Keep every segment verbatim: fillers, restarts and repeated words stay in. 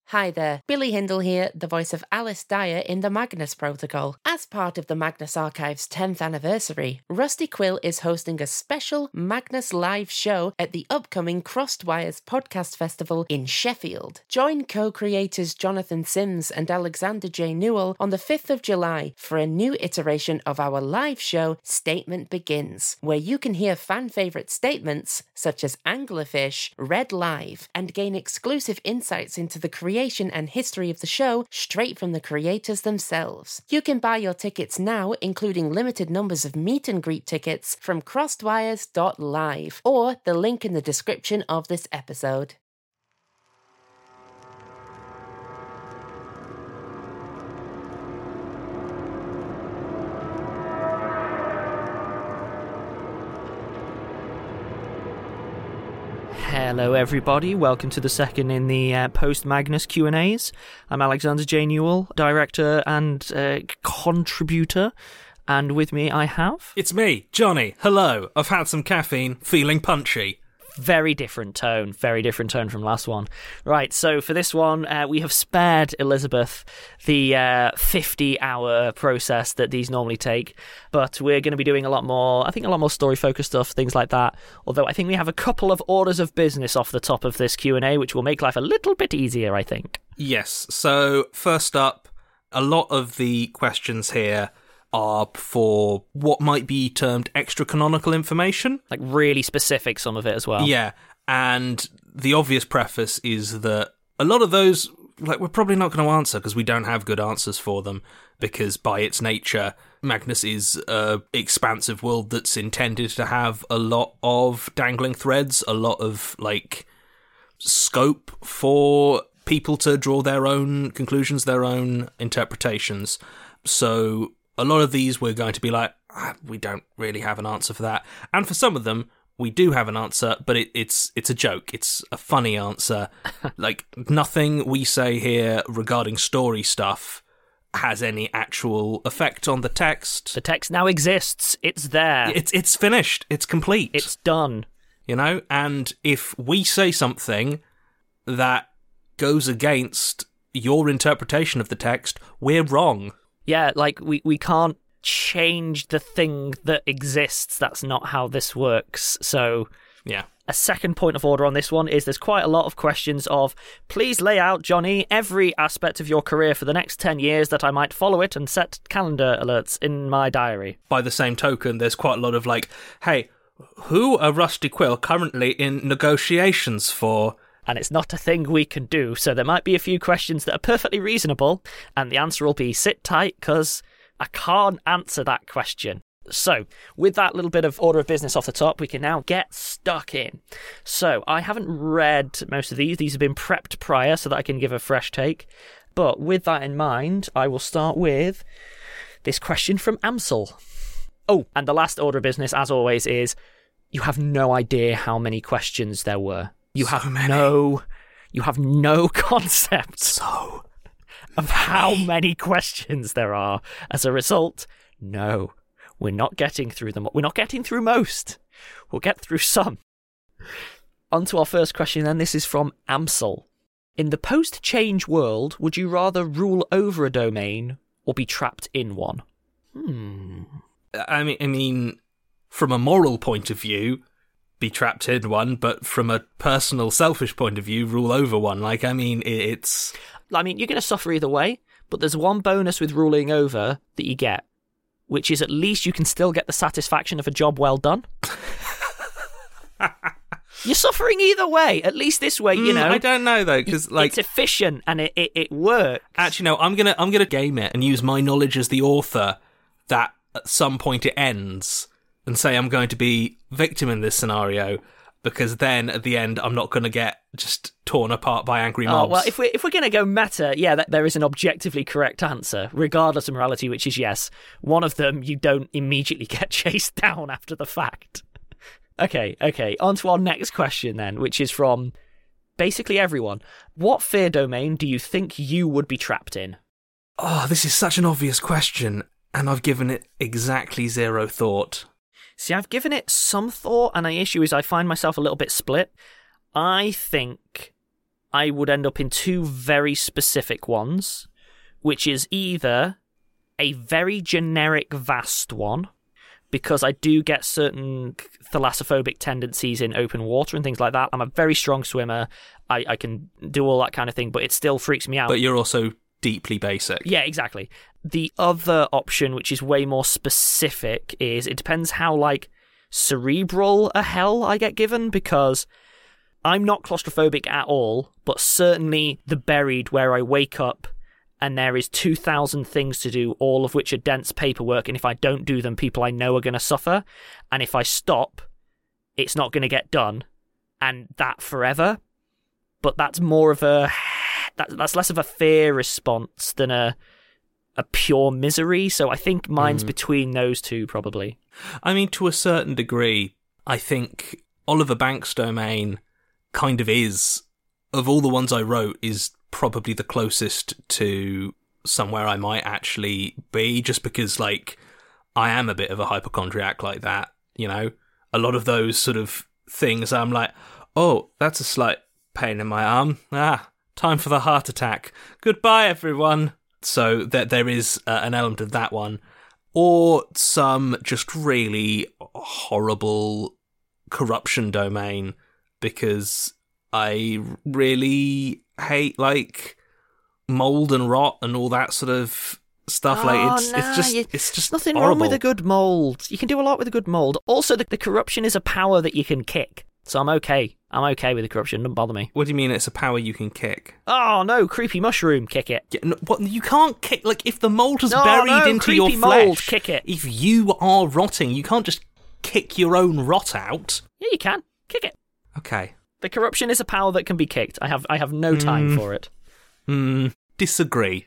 Hi there, Billy Hindle here, the voice of Alice Dyer in the Magnus Protocol. As part of the Magnus Archive's tenth anniversary, Rusty Quill is hosting a special Magnus live show at the upcoming Crossed Wires Podcast Festival in Sheffield. Join co-creators Jonathan Sims and Alexander J. Newell on the fifth of July for a new iteration of our live show, Statement Begins, where you can hear fan-favourite statements such as Anglerfish read live and gain exclusive insights into the creation and history of the show straight from the creators themselves. You can buy your tickets now, including limited numbers of meet and greet tickets from crossedwires dot live or the link in the description of this episode. Hello everybody, welcome to the second in the uh, post-Magnus Q and A's. I'm Alexander J. Newell, director and uh, contributor, and with me I have... It's me, Johnny. Hello, I've had some caffeine, feeling punchy. Very different tone, very different tone from last one. Right, so for this one, uh, we have spared Elizabeth the uh, fifty-hour process that these normally take, but we're going to be doing a lot more, I think a lot more story-focused stuff, things like that, although I think we have a couple of orders of business off the top of this Q and A, which will make life a little bit easier, I think. Yes, so first up, a lot of the questions here are for what might be termed extra-canonical information. Like really specific, some of it as well. Yeah, and the obvious preface is that a lot of those, like, we're probably not going to answer because we don't have good answers for them, because by its nature, Magnus is an expansive world that's intended to have a lot of dangling threads, a lot of, like, scope for people to draw their own conclusions, their own interpretations. So a lot of these we're going to be like, ah, we don't really have an answer for that. And for some of them, we do have an answer, but it, it's it's a joke. It's a funny answer. Like, nothing we say here regarding story stuff has any actual effect on the text. The text now exists. It's there. It's it's finished. It's complete. It's done. You know? And if we say something that goes against your interpretation of the text, we're wrong. Yeah, like, we, we can't change the thing that exists. That's not how this works. So, yeah. A second point of order on this one is there's quite a lot of questions of, please lay out, Johnny, every aspect of your career for the next ten years that I might follow it and set calendar alerts in my diary. By the same token, there's quite a lot of, like, hey, who are Rusty Quill currently in negotiations for? And it's not a thing we can do, so there might be a few questions that are perfectly reasonable, and the answer will be sit tight, because I can't answer that question. So, with that little bit of order of business off the top, we can now get stuck in. So, I haven't read most of these. These have been prepped prior so that I can give a fresh take. But with that in mind, I will start with this question from Amsel. Oh, and the last order of business, as always, is you have no idea how many questions there were. You so have many. no, you have no concept so of how many questions there are. As a result, no, we're not getting through them. We're not getting through most. We'll get through some. On to our first question then. This is from Amsel. In the post-change world, would you rather rule over a domain or be trapped in one? Hmm. I mean, I mean, from a moral point of view, be trapped in one, but from a personal, selfish point of view, rule over one. Like, I mean, it's... I mean, you're going to suffer either way, but there's one bonus with ruling over that you get, which is at least you can still get the satisfaction of a job well done. You're suffering either way. At least this way, you mm, know. I don't know, though, because, like... It's efficient, and it, it, it works. Actually, no, I'm gonna I'm gonna game it and use my knowledge as the author that at some point it ends, and say I'm going to be victim in this scenario, because then at the end I'm not going to get just torn apart by angry mobs. Oh, well, if we're, if we're going to go meta, yeah, that, there is an objectively correct answer, regardless of morality, which is yes. One of them, you don't immediately get chased down after the fact. Okay, okay, on to our next question then, which is from basically everyone. What fear domain do you think you would be trapped in? Oh, this is such an obvious question, and I've given it exactly zero thought. See, I've given it some thought, and the issue is I find myself a little bit split. I think I would end up in two very specific ones, which is either a very generic vast one, because I do get certain thalassophobic tendencies in open water and things like that. I'm a very strong swimmer. I, I can do all that kind of thing, but it still freaks me out. But you're also deeply basic. Yeah, exactly. The other option, which is way more specific, is it depends how, like, cerebral a hell I get given, because I'm not claustrophobic at all, but certainly the buried, where I wake up and there is two thousand things to do, all of which are dense paperwork, and if I don't do them, people I know are going to suffer, and if I stop, it's not going to get done, and that forever. But that's more of a... That, that's less of a fear response than a a pure misery, so I think mine's mm. between those two, probably. I mean, to a certain degree, I think Oliver Banks' domain kind of is, of all the ones I wrote, is probably the closest to somewhere I might actually be, just because, like, I am a bit of a hypochondriac like that, you know? A lot of those sort of things, I'm like, oh, that's a slight pain in my arm. Ah, time for the heart attack. Goodbye, everyone. So that there is uh, an element of that one. Or some just really horrible corruption domain, because I really hate, like, mold and rot and all that sort of stuff. Oh, like it's nah, it's just you, it's just nothing horrible. wrong with a good mold. You can do a lot with a good mold. Also, the, the corruption is a power that you can kick. So I'm okay. I'm okay with the corruption. Don't bother me. What do you mean it's a power you can kick? Oh, no. Creepy mushroom. Kick it. Yeah, no, what, you can't kick... Like, if the mold has no, buried no, into your flesh... mold, kick it. If you are rotting, you can't just kick your own rot out. Yeah, you can. Kick it. Okay. The corruption is a power that can be kicked. I have I have no time mm. for it. Hmm. Disagree.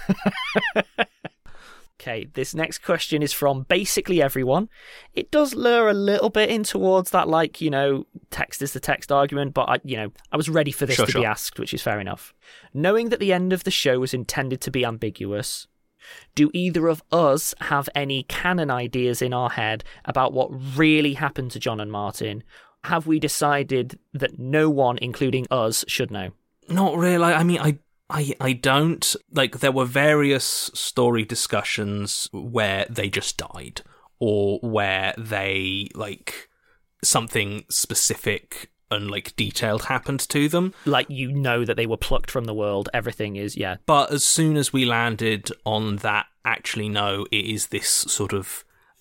Okay, this next question is from basically everyone. It does lure a little bit in towards that, like, you know, text is the text argument, but, I, you know, I was ready for this sure, to sure. be asked, which is fair enough. Knowing that the end of the show was intended to be ambiguous, do either of us have any canon ideas in our head about what really happened to John and Martin? Have we decided that no one, including us, should know? Not really. I mean, I... I, I don't. Like, there were various story discussions where they just died, or where they, like, something specific and, like, detailed happened to them. Like, you know that they were plucked from the world, everything is, yeah. But as soon as we landed on that, actually, no, it is this sort of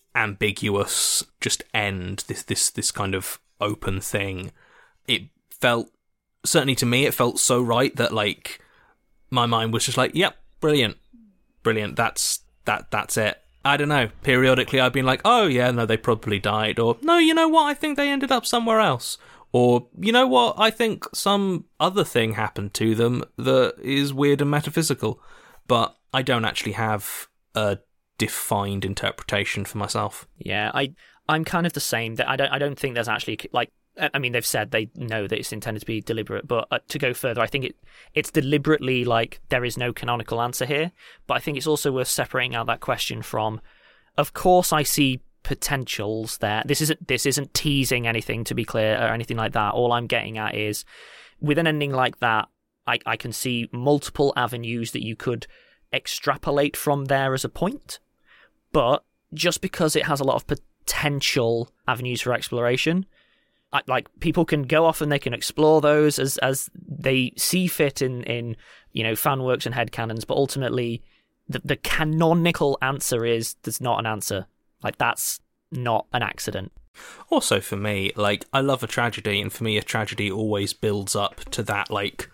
ambiguous, just end, this, this, this kind of open thing. It felt, certainly to me, it felt so right that, like, my mind was just like, yep, brilliant, brilliant, that's that that's it. I don't know, periodically I've been like, oh yeah, no, they probably died, or no, you know what, I think they ended up somewhere else, or you know what, I think some other thing happened to them that is weird and metaphysical, but I don't actually have a defined interpretation for myself. Yeah, I I'm kind of the same. That I don't I don't think there's actually, like, I mean, they've said they know that it's intended to be deliberate, but uh, to go further, I think it it's deliberately, like, there is no canonical answer here. But I think it's also worth separating out that question from, of course, I see potentials there. This isn't this isn't teasing anything, to be clear, or anything like that. All I'm getting at is, with an ending like that, I, I can see multiple avenues that you could extrapolate from there as a point. But just because it has a lot of potential avenues for exploration, like, people can go off and they can explore those as as they see fit in, in you know, fan works and headcanons, but ultimately the, the canonical answer is there's not an answer. Like, that's not an accident. Also, for me, like, I love a tragedy, and for me a tragedy always builds up to that, like,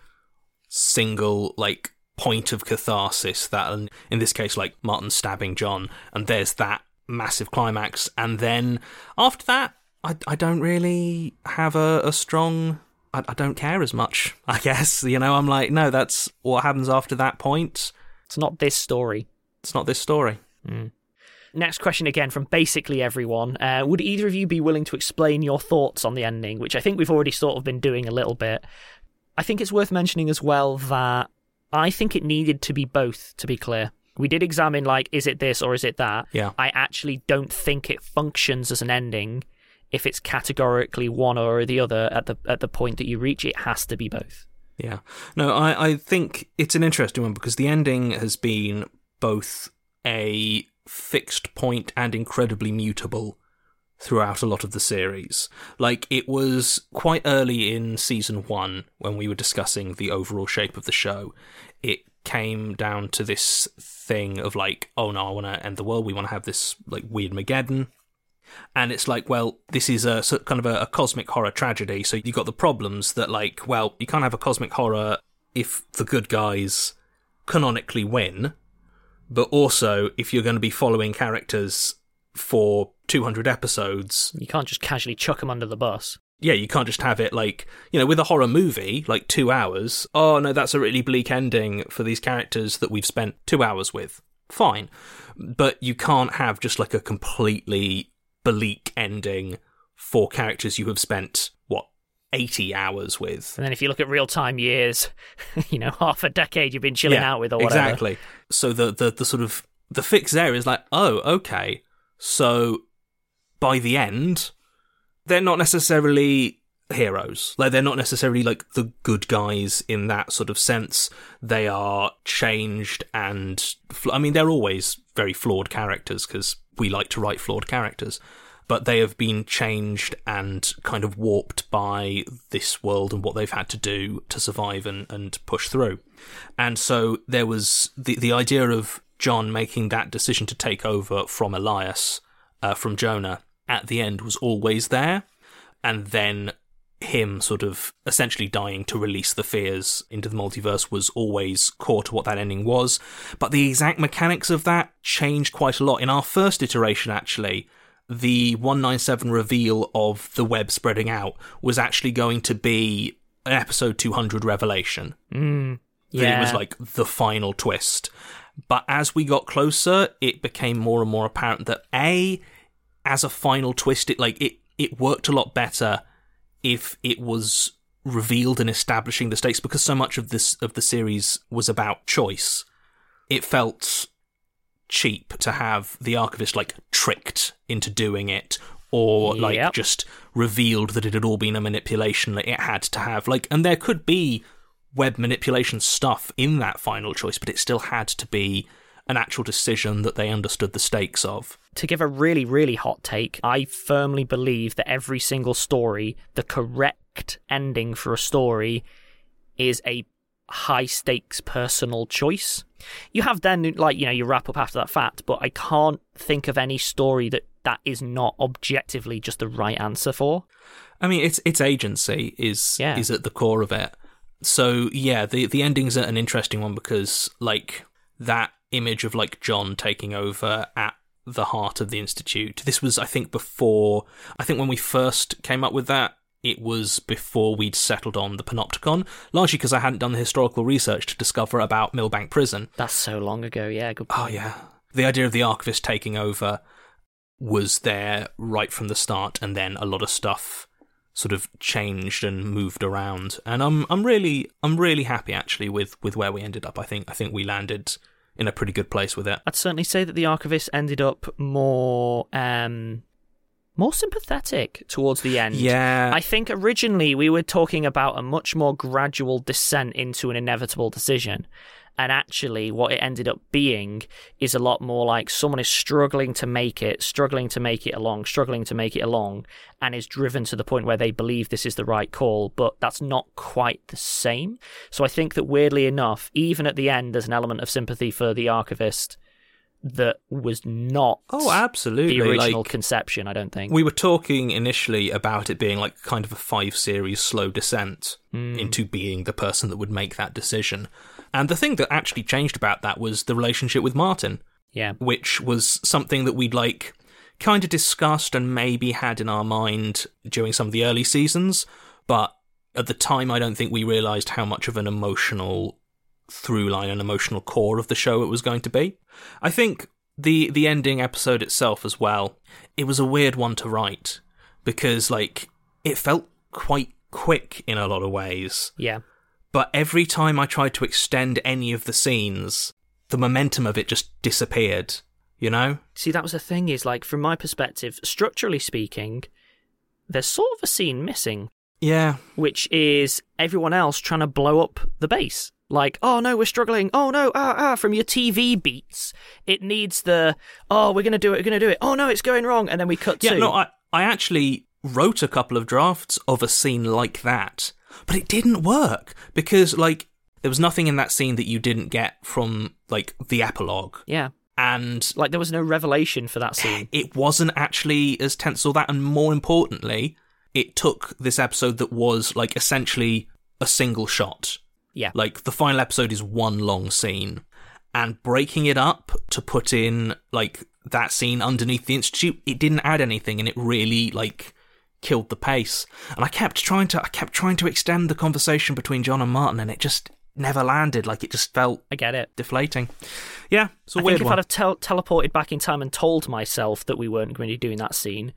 single, like, point of catharsis, that, in this case, like, Martin stabbing John, and there's that massive climax, and then after that, I, I don't really have a, a strong... I, I don't care as much, I guess. You know, I'm like, no, that's what happens after that point. It's not this story. It's not this story. Mm. Next question again from basically everyone. Uh, would either of you be willing to explain your thoughts on the ending, which I think we've already sort of been doing a little bit. I think it's worth mentioning as well that I think it needed to be both, to be clear. We did examine, like, is it this or is it that? Yeah. I actually don't think it functions as an ending if it's categorically one or the other at the at the point that you reach. It has to be both. Yeah. No, I, I think it's an interesting one because the ending has been both a fixed point and incredibly mutable throughout a lot of the series. Like, it was quite early in season one when we were discussing the overall shape of the show. It came down to this thing of like, oh no, I want to end the world. We want to have this like weird Mageddon. And it's like, well, this is a sort of kind of a, a cosmic horror tragedy. So you got the problems that like, well, you can't have a cosmic horror if the good guys canonically win. But also, if you're going to be following characters for two hundred episodes... You can't just casually chuck them under the bus. Yeah, you can't just have it like, you know, with a horror movie, like two hours, oh no, that's a really bleak ending for these characters that we've spent two hours with. Fine. But you can't have just like a completely bleak ending for characters you have spent, what, eighty hours with. And then if you look at real-time years, you know, half a decade you've been chilling yeah, out with or whatever. Exactly. So the, the, the sort of, the fix there is like, oh, okay, so by the end, they're not necessarily heroes. Like, they're not necessarily like the good guys in that sort of sense. They are changed and, I mean, they're always very flawed characters because we like to write flawed characters, but they have been changed and kind of warped by this world and what they've had to do to survive and, and push through. And so there was the, the idea of John making that decision to take over from Elias, uh, from Jonah, at the end was always there. And then him sort of essentially dying to release the fears into the multiverse was always core to what that ending was. But the exact mechanics of that changed quite a lot. In our first iteration, actually, the one ninety-seven reveal of the web spreading out was actually going to be an episode two hundred revelation. Mm, yeah. It was like the final twist. But as we got closer, it became more and more apparent that A, as a final twist, it like it, it worked a lot better if it was revealed and establishing the stakes, because so much of this of the series was about choice. It felt cheap to have the Archivist like tricked into doing it, or like yep. just revealed that it had all been a manipulation that it had to have. Like, and there could be web manipulation stuff in that final choice, but it still had to be an actual decision that they understood the stakes of. To give a really, really hot take, I firmly believe that every single story, the correct ending for a story, is a high-stakes personal choice. You have then, like, you know, you wrap up after that fact, but I can't think of any story that that is not objectively just the right answer for. I mean, it's it's agency is yeah. is at the core of it. So, yeah, the, the ending's an interesting one because, like, that image of, like, John taking over at the heart of the Institute. This was, I think, before... I think when we first came up with that, it was before we'd settled on the Panopticon, largely because I hadn't done the historical research to discover about Millbank Prison. That's so long ago, yeah. Good point. Oh, yeah. The idea of the Archivist taking over was there right from the start, and then a lot of stuff sort of changed and moved around. And I'm I'm really I'm really happy actually with, with where we ended up. I think I think we landed in a pretty good place with it. I'd certainly say that the Archivist ended up more um more sympathetic towards the end. Yeah. I think originally we were talking about a much more gradual descent into an inevitable decision. And actually, what it ended up being is a lot more like someone is struggling to make it, struggling to make it along, struggling to make it along, and is driven to the point where they believe this is the right call, but that's not quite the same. So I think that weirdly enough, even at the end, there's an element of sympathy for the Archivist that was not oh, absolutely. the original like, conception, I don't think. We were talking initially about it being like kind of a five-series slow descent mm. into being the person that would make that decision. And the thing that actually changed about that was the relationship with Martin. Yeah. Which was something that we'd like kind of discussed and maybe had in our mind during some of the early seasons, but at the time I don't think we realised how much of an emotional through line, an emotional core of the show it was going to be. I think the the ending episode itself as well, it was a weird one to write because like it felt quite quick in a lot of ways. Yeah. But every time I tried to extend any of the scenes, the momentum of it just disappeared, you know? See, that was the thing, is like, from my perspective, structurally speaking, there's sort of a scene missing. Yeah. Which is everyone else trying to blow up the base. Like, oh no, we're struggling. Oh no, ah, ah, from your T V beats. It needs the, oh, we're going to do it, we're going to do it. Oh no, it's going wrong. And then we cut yeah, to... no, I, I actually wrote a couple of drafts of a scene like that, but it didn't work because, like, there was nothing in that scene that you didn't get from, like, the epilogue. Yeah. And... like, there was no revelation for that scene. It wasn't actually as tense as that, and more importantly, it took this episode that was, like, essentially a single shot. Yeah. Like, the final episode is one long scene, and breaking it up to put in, like, that scene underneath the Institute, it didn't add anything, and it really, like, killed the pace. And I kept trying to, I kept trying to extend the conversation between John and Martin, and it just never landed. Like, it just felt... I get it. Deflating. Yeah, it's a I weird think if one. I'd have tel- teleported back in time and told myself that we weren't going to be doing that scene,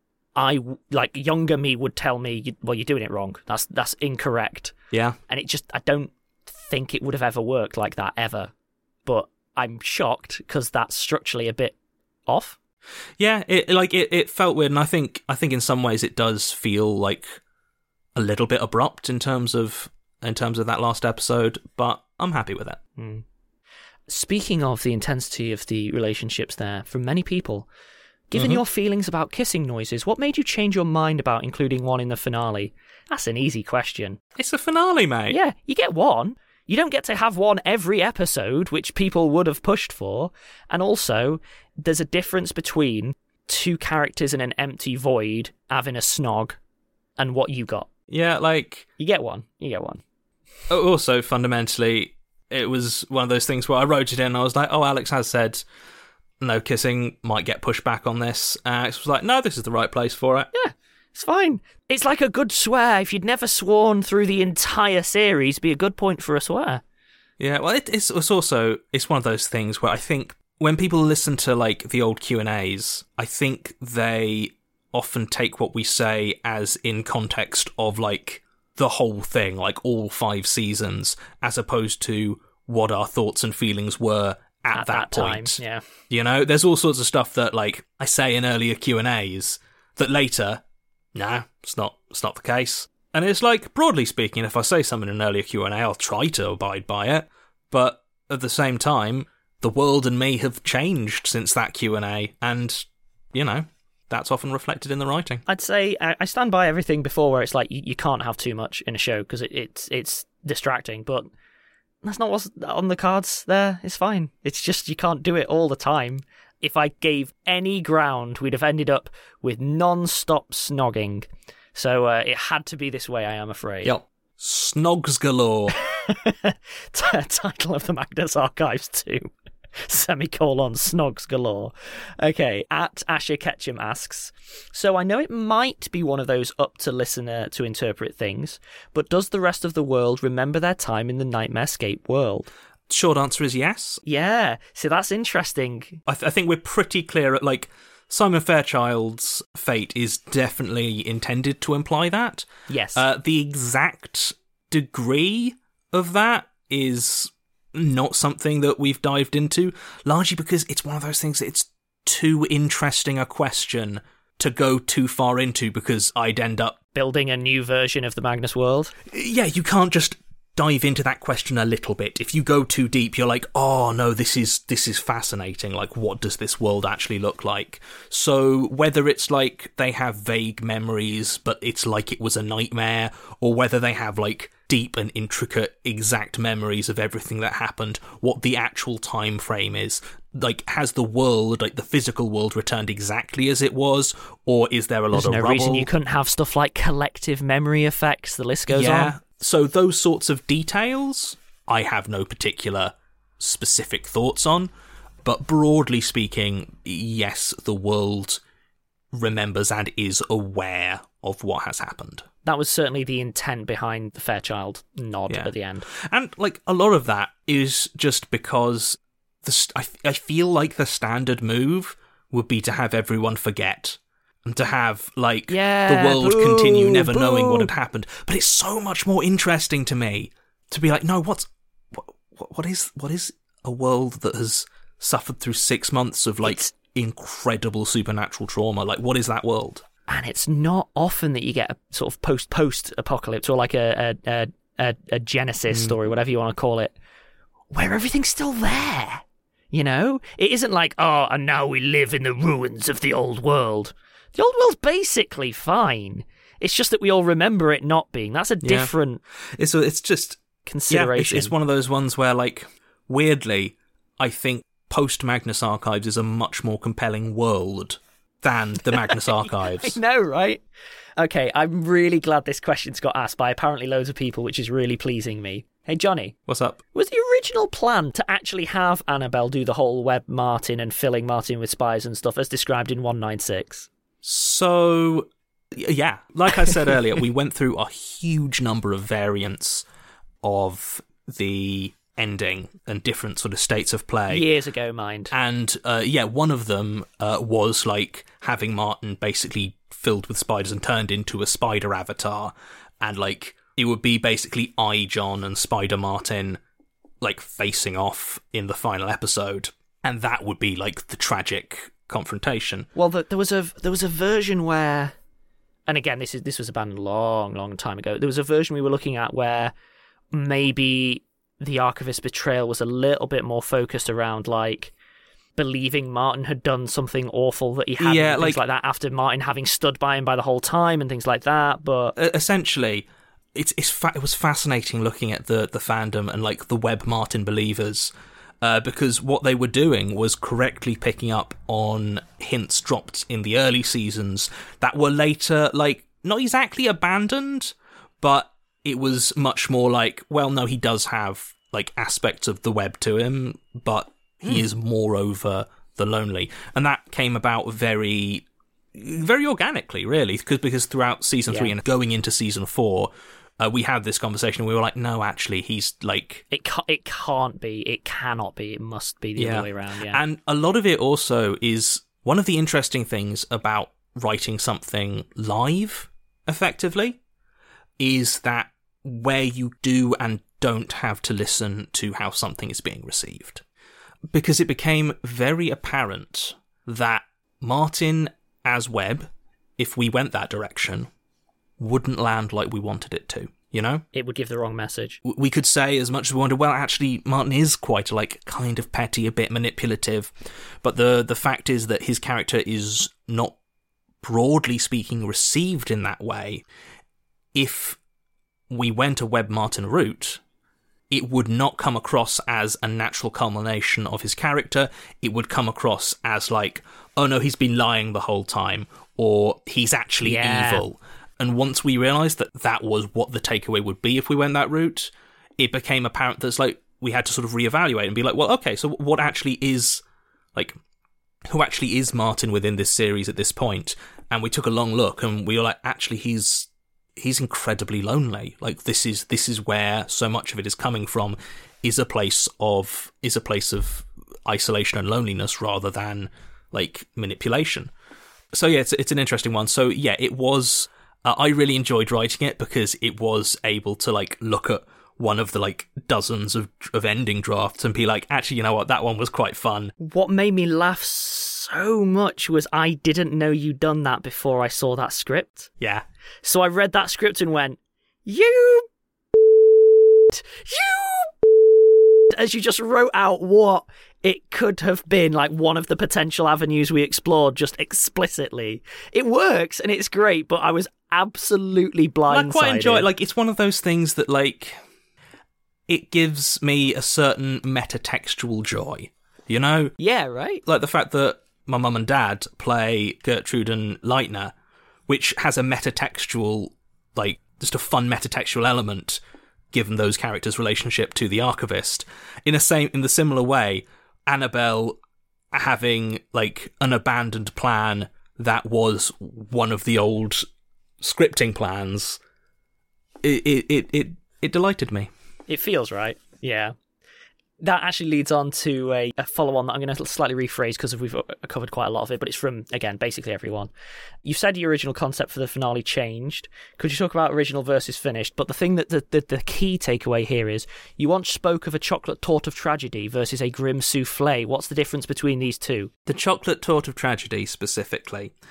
I, like, younger me would tell me, well, you're doing it wrong. That's that's incorrect. Yeah. And it just, I don't think it would have ever worked like that, ever. But I'm shocked, because that's structurally a bit off. Yeah, it like it, it felt weird, and I think I think in some ways it does feel like a little bit abrupt in terms of in terms of that last episode, but I'm happy with it. Mm. Speaking of the intensity of the relationships there, from many people, given Mm-hmm. your feelings about kissing noises, what made you change your mind about including one in the finale? That's an easy question. It's a finale, mate. Yeah, you get one. You don't get to have one every episode, which people would have pushed for. And also, there's a difference between two characters in an empty void having a snog and what you got. Yeah, like... You get one. You get one. Also, fundamentally, it was one of those things where I wrote it in and I was like, oh, Alex has said no kissing, might get pushed back on this. And Alex was like, no, this is the right place for it. Yeah, it's fine. It's like a good swear. If you'd never sworn through the entire series, be a good point for a swear. Yeah, well, it, it's, it's also, it's one of those things where I think when people listen to, like, the old Q and A's, I think they often take what we say as in context of, like, the whole thing, like all five seasons, as opposed to what our thoughts and feelings were at, At that, that point. time, yeah. You know, there's all sorts of stuff that, like, I say in earlier Q and A's that later, nah, it's not, it's not the case. And it's like, broadly speaking, if I say something in an earlier Q and A, I'll try to abide by it. But at the same time, the world and me have changed since that Q and A, and, you know, that's often reflected in the writing. I'd say I I stand by everything before where it's like you, you can't have too much in a show because it, it's it's distracting, but that's not what's on the cards there. It's fine. It's just you can't do it all the time. If I gave any ground, we'd have ended up with non-stop snogging. So uh, it had to be this way, I am afraid. Yep. Snogs galore. T- title of the Magnus Archives two. Semicolon snogs galore. Okay, at Asher Ketchum asks, so I know it might be one of those up to listener to interpret things, but does the rest of the world remember their time in the Nightmarescape world? Short answer is yes. Yeah, so that's interesting. I, th- I think we're pretty clear at, like, Simon Fairchild's fate is definitely intended to imply that. Yes. Uh, the exact degree of that is not something that we've dived into, largely because it's one of those things that it's too interesting a question to go too far into, because I'd end up building a new version of the Magnus world. Yeah, you can't just dive into that question a little bit. If you go too deep, you're like, oh no, this is this is fascinating. Like, what does this world actually look like? So whether it's like they have vague memories, but it's like it was a nightmare, or whether they have like deep and intricate exact memories of everything that happened, what the actual time frame is, like, has the world, like the physical world, returned exactly as it was, or is there a lot There's of no rubble? reason you couldn't have stuff like collective memory effects. The list goes yeah. on. So those sorts of details, I have no particular specific thoughts on, but broadly speaking, yes, the world remembers and is aware of what has happened. That was certainly the intent behind the Fairchild nod Yeah. at the end. And, like, a lot of that is just because the st- I, f- I feel like the standard move would be to have everyone forget. And to have, like, Yeah, the world boo, continue never boo. knowing what had happened. But it's so much more interesting to me to be like, no, what's what, what is what is a world that has suffered through six months of, like, It's- incredible supernatural trauma? Like, what is that world? And it's not often that you get a sort of post-post-apocalypse or like a a, a, a, a Genesis mm. story, whatever you want to call it, where everything's still there. You know? It isn't like, oh, and now we live in the ruins of the old world. The old world's basically fine. It's just that we all remember it not being. That's a different yeah. it's, it's just consideration. Yeah, it's, it's one of those ones where, like, weirdly, I think post-Magnus Archives is a much more compelling world than the Magnus Archives. I know, right? Okay, I'm really glad this question's got asked by apparently loads of people, which is really pleasing me. Hey, Johnny. What's up? Was the original plan to actually have Annabelle do the whole Web Martin and filling Martin with spies and stuff as described in one ninety-six? So, yeah. Like I said earlier, we went through a huge number of variants of the ending and different sort of states of play. Years ago, mind. And, uh, yeah, one of them uh, was, like, having Martin basically filled with spiders and turned into a spider avatar. And, like, it would be basically I, John, and Spider Martin, like, facing off in the final episode. And that would be, like, the tragic confrontation. Well, the, there was a there was a version where... And again, this is this was abandoned a long, long time ago. There was a version we were looking at where maybe the Archivist betrayal was a little bit more focused around, like, believing Martin had done something awful that he hadn't, yeah, and things like, like that, after Martin having stood by him by the whole time and things like that. But essentially, it's it's fa- it was fascinating looking at the the fandom and, like, the Web Martin believers, uh, because what they were doing was correctly picking up on hints dropped in the early seasons that were later, like, not exactly abandoned, but it was much more like, well, no, he does have, like, aspects of the web to him, but he mm. is moreover the lonely. And that came about very, very organically, really, because because throughout season yeah. three and going into season four, uh, we had this conversation and we were like, no, actually, he's, like... It, ca- it can't be. It cannot be. It must be the yeah. other way around, yeah. And a lot of it also is... One of the interesting things about writing something live, effectively, is that where you do and don't have to listen to how something is being received. Because it became very apparent that Martin as Webb, if we went that direction, wouldn't land like we wanted it to, you know? It would give the wrong message. We could say as much as we wanted, well, actually, Martin is quite, like, kind of petty, a bit manipulative, but the, the fact is that his character is not, broadly speaking, received in that way. If we went a Webb Martin route, it would not come across as a natural culmination of his character. It would come across as like, oh no, he's been lying the whole time, or he's actually yeah. evil. And once we realised that that was what the takeaway would be if we went that route, it became apparent that it's like we had to sort of reevaluate and be like, well, okay, so what actually is, like, who actually is Martin within this series at this point? And we took a long look and we were like, actually, he's he's incredibly lonely. Like, this is this is where so much of it is coming from, is a place of is a place of isolation and loneliness rather than, like, manipulation. So yeah, it's it's an interesting one. So yeah, it was. Uh, I really enjoyed writing it because it was able to, like, look at one of the, like, dozens of of ending drafts and be like, actually, you know what, that one was quite fun. What made me laugh so much was I didn't know you'd done that before I saw that script. Yeah. So I read that script and went, you, you, as you just wrote out what it could have been, like, one of the potential avenues we explored just explicitly. It works and it's great, but I was absolutely blindsided. I quite enjoy it. Like, it's one of those things that, like, it gives me a certain metatextual joy, you know? Yeah, right? Like the fact that my mum and dad play Gertrude and Leitner, which has a metatextual, like, just a fun metatextual element, given those characters' relationship to the Archivist. In a same, in the similar way, Annabelle having, like, an abandoned plan that was one of the old scripting plans, it it it it, it delighted me. It feels right, yeah. That actually leads on to a, a follow-on that I'm going to slightly rephrase because we've covered quite a lot of it, but it's from, again, basically everyone. You said your original concept for the finale changed. Could you talk about original versus finished? But the thing that the, the, the key takeaway here is you once spoke of a chocolate torte of tragedy versus a grim souffle. What's the difference between these two? The chocolate torte of tragedy, specifically,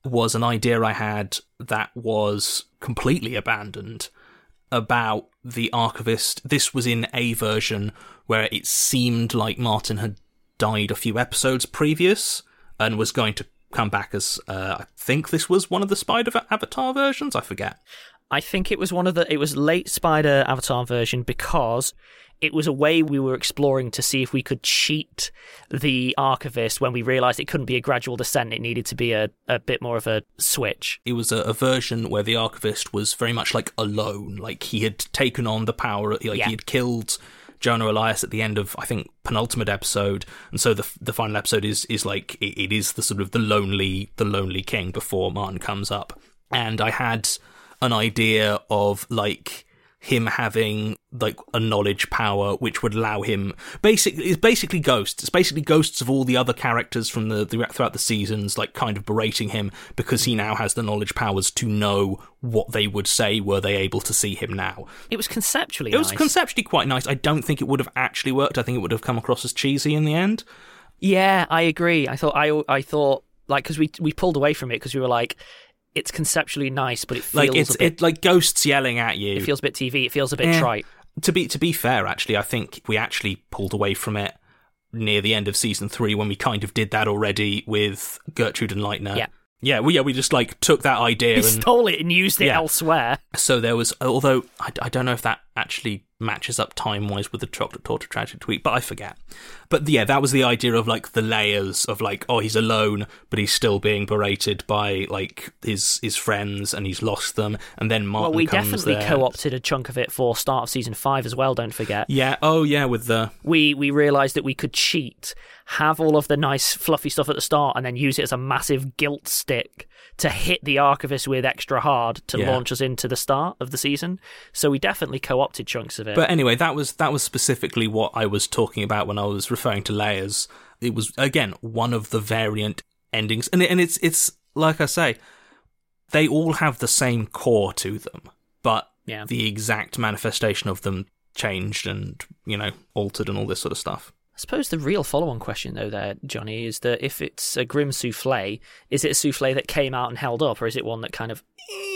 was an idea I had that was completely abandoned about the Archivist. This was in a version where it seemed like Martin had died a few episodes previous and was going to come back as, uh, I think this was one of the Spider Avatar versions, I forget. I think it was one of the, it was late Spider Avatar version because it was a way we were exploring to see if we could cheat the Archivist when we realised it couldn't be a gradual descent, it needed to be a, a bit more of a switch. It was a, a version where the Archivist was very much like alone, like he had taken on the power, like yeah. he had killed Jonah Elias at the end of, I think, penultimate episode, and so the the final episode is is like it, it is the sort of the lonely the lonely king before Martin comes up. And I had an idea of like him having like a knowledge power which would allow him basically it's basically ghosts it's basically ghosts of all the other characters from the, the throughout the seasons, like kind of berating him because he now has the knowledge powers to know what they would say were they able to see him now. It was conceptually it nice. was conceptually quite nice. I don't think it would have actually worked. I think it would have come across as cheesy in the end. Yeah, I agree. I thought I I thought like because we we pulled away from it because we were like, it's conceptually nice, but it feels like it's a bit, it, like ghosts yelling at you. It feels a bit T V. It feels a bit eh. trite. To be to be fair, actually, I think we actually pulled away from it near the end of season three when we kind of did that already with Gertrude and Leitner. Yeah, yeah, we yeah we just like took that idea we and stole it and used it yeah. elsewhere. So there was, although I, I don't know if that actually matches up time-wise with the Chocolate Torture Tragedy tweet, but I forget. But yeah, that was the idea of like the layers of like, oh, he's alone, but he's still being berated by like his his friends, and he's lost them, and then Martin Well, we comes definitely there. co-opted a chunk of it for start of season five as well. Don't forget. Yeah. Oh, yeah. With the we we realised that we could cheat, have all of the nice fluffy stuff at the start, and then use it as a massive guilt stick to hit the Archivist with extra hard to Yeah. launch us into the start of the season. So we definitely co-opted chunks of it. But anyway, that was that was specifically what I was talking about when I was referring to layers. It was again one of the variant endings, and it, and it's it's like I say, they all have the same core to them, but yeah. the exact manifestation of them changed and, you know, altered and all this sort of stuff. I suppose the real follow-on question, though, there, Johnny, is that if it's a grim souffle, is it a souffle that came out and held up, or is it one that kind of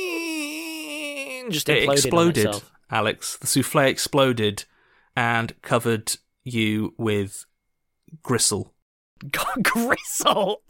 just It imploded exploded, on itself? Alex. The souffle exploded and covered you with gristle. Gristle!